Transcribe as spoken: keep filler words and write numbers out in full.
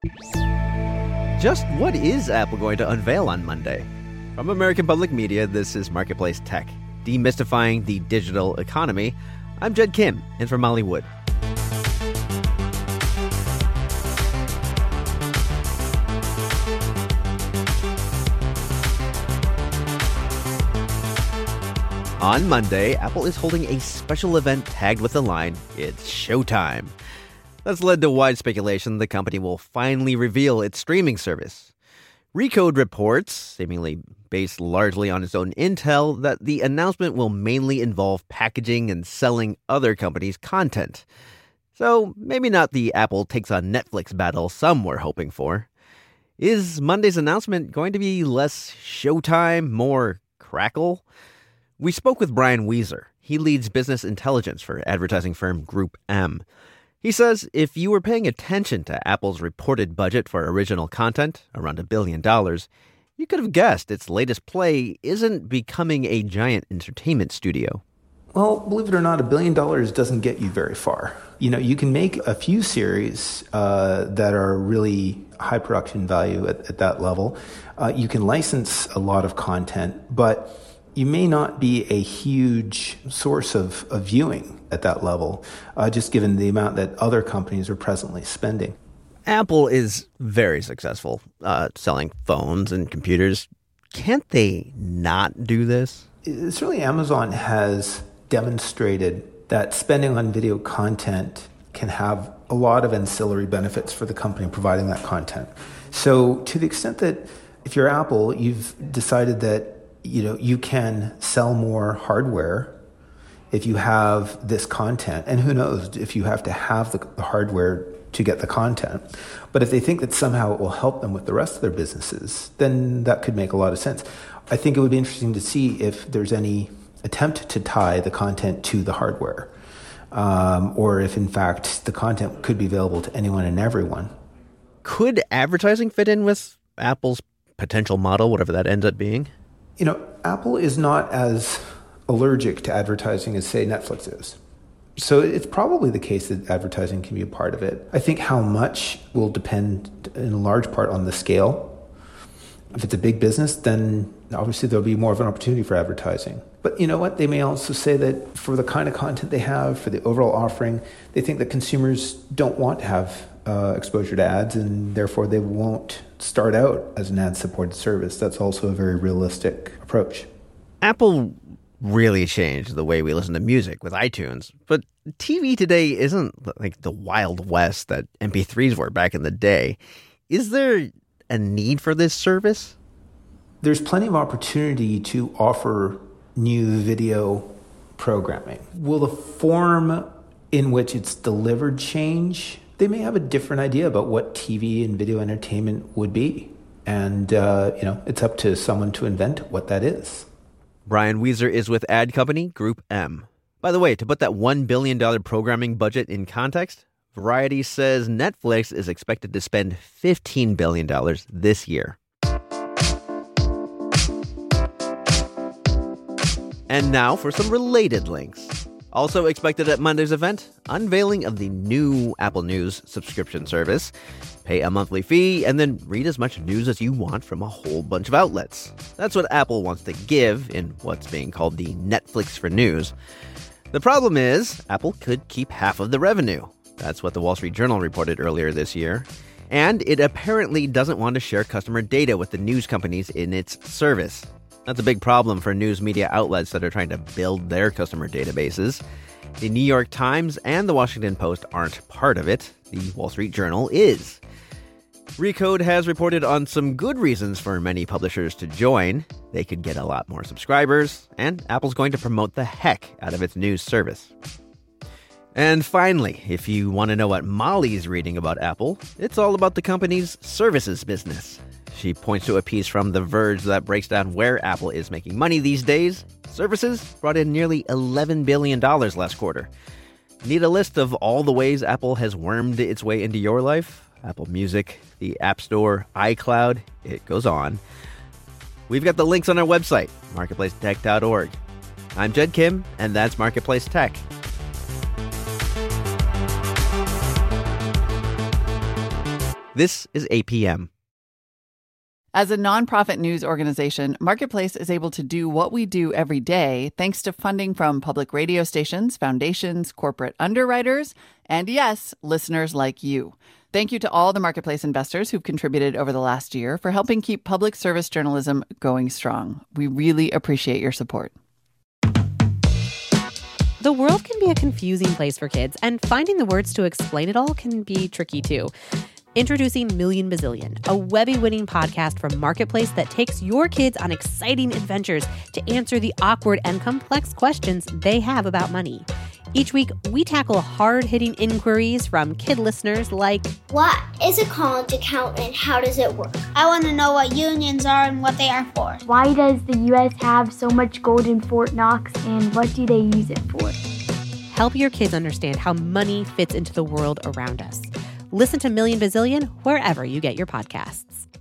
Just what is Apple going to unveil on Monday? From American Public Media, this is Marketplace Tech, demystifying the digital economy. I'm Jed Kim, in for Molly Wood. On Monday, Apple is holding a special event tagged with the line, "It's showtime." That's led to wide speculation the company will finally reveal its streaming service. Recode reports, seemingly based largely on its own intel, that the announcement will mainly involve packaging and selling other companies' content. So maybe not the Apple takes on Netflix battle some were hoping for. Is Monday's announcement going to be less showtime, more crackle? We spoke with Brian Wieser. He leads business intelligence for advertising firm Group M. He says if you were paying attention to Apple's reported budget for original content, around a billion dollars, you could have guessed its latest play isn't becoming a giant entertainment studio. Well, believe it or not, a billion dollars doesn't get you very far. You know, you can make a few series uh, that are really high production value at, at that level. Uh, you can license a lot of content, but you may not be a huge source of, of viewing at that level, uh, just given the amount that other companies are presently spending. Apple is very successful uh, selling phones and computers. Can't they not do this? Certainly Amazon has demonstrated that spending on video content can have a lot of ancillary benefits for the company providing that content. So to the extent that if you're Apple, you've decided that you know, you can sell more hardware if you have this content. And who knows if you have to have the, the hardware to get the content. But if they think that somehow it will help them with the rest of their businesses, then that could make a lot of sense. I think it would be interesting to see if there's any attempt to tie the content to the hardware, um, or if, in fact, the content could be available to anyone and everyone. Could advertising fit in with Apple's potential model, whatever that ends up being? You know, Apple is not as allergic to advertising as, say, Netflix is. So it's probably the case that advertising can be a part of it. I think how much will depend in large part on the scale. If it's a big business, then obviously there'll be more of an opportunity for advertising. But you know what? They may also say that for the kind of content they have, for the overall offering, they think that consumers don't want to have uh, exposure to ads, and therefore they won't start out as an ad-supported service. That's also a very realistic approach. Apple really changed the way we listen to music with iTunes, but T V today isn't like the Wild West that M P threes were back in the day. Is there a need for this service? There's plenty of opportunity to offer new video programming. Will the form in which it's delivered change? They may have a different idea about what T V and video entertainment would be. And, uh, you know, it's up to someone to invent what that is. Brian Wieser is with ad company Group M. By the way, to put that one billion dollars programming budget in context, Variety says Netflix is expected to spend fifteen billion dollars this year. And now for some related links. Also expected at Monday's event, unveiling of the new Apple News subscription service. Pay a monthly fee and then read as much news as you want from a whole bunch of outlets. That's what Apple wants to give in what's being called the Netflix for news. The problem is, Apple could keep half of the revenue. That's what the Wall Street Journal reported earlier this year. And it apparently doesn't want to share customer data with the news companies in its service. That's a big problem for news media outlets that are trying to build their customer databases. The New York Times and the Washington Post aren't part of it. The Wall Street Journal is. Recode has reported on some good reasons for many publishers to join. They could get a lot more subscribers, and Apple's going to promote the heck out of its news service. And finally, if you want to know what Molly's reading about Apple, it's all about the company's services business. She points to a piece from The Verge that breaks down where Apple is making money these days. Services brought in nearly eleven billion dollars last quarter. Need a list of all the ways Apple has wormed its way into your life? Apple Music, the App Store, iCloud, it goes on. We've got the links on our website, marketplace tech dot org. I'm Jed Kim, and that's Marketplace Tech. This is A P M. As a nonprofit news organization, Marketplace is able to do what we do every day thanks to funding from public radio stations, foundations, corporate underwriters, and yes, listeners like you. Thank you to all the Marketplace investors who've contributed over the last year for helping keep public service journalism going strong. We really appreciate your support. The world can be a confusing place for kids, and finding the words to explain it all can be tricky too. Introducing Million Bazillion, a Webby-winning podcast from Marketplace that takes your kids on exciting adventures to answer the awkward and complex questions they have about money. Each week, we tackle hard-hitting inquiries from kid listeners like, what is a college account and how does it work? I want to know what unions are and what they are for. Why does the U S have so much gold in Fort Knox and what do they use it for? Help your kids understand how money fits into the world around us. Listen to Million Bazillion wherever you get your podcasts.